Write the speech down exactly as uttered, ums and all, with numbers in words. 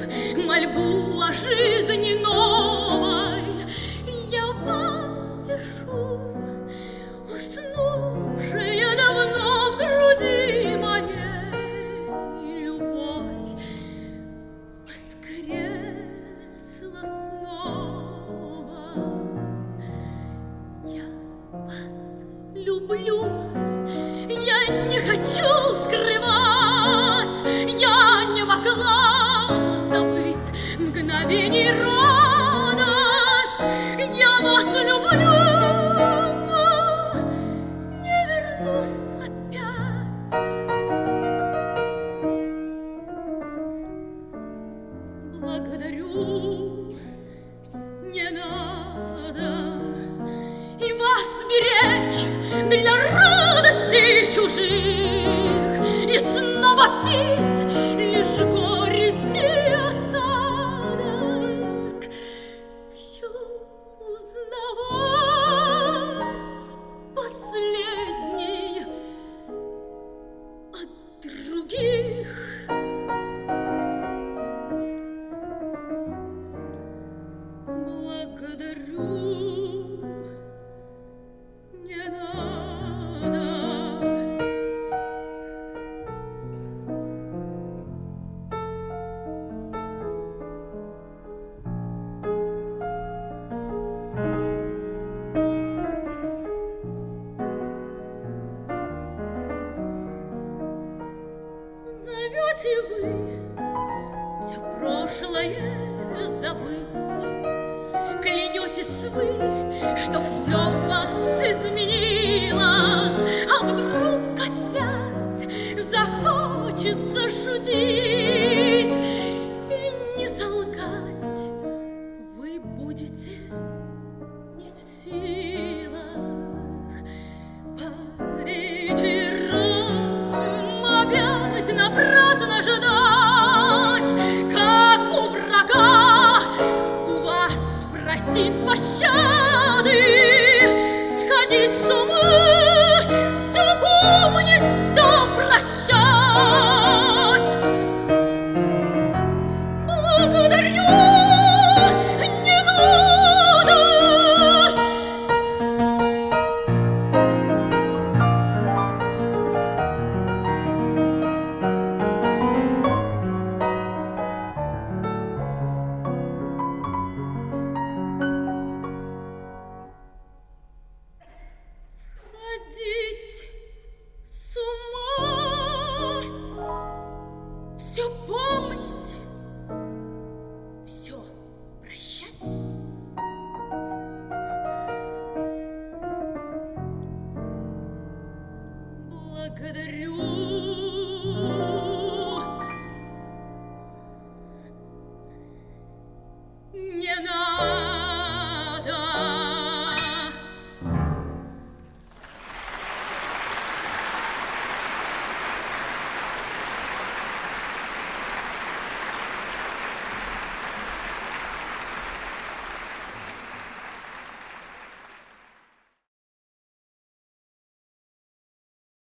мольбу о жизни новой я вам пишу, уснувшая давно в груди моей любовь воскресла снова. Я вас люблю, я не хочу скрывать, я не могла забыть мгновений радость. Я вас люблю, но не вернусь опять. Благодарю, не надо и вас беречь для радостей чужих и снова пить лишь горести осадок, все узнавать последний от других. Благодарю, не надо. Зовете вы все прошлое забыть, клянетесь вы, что все вас изменило.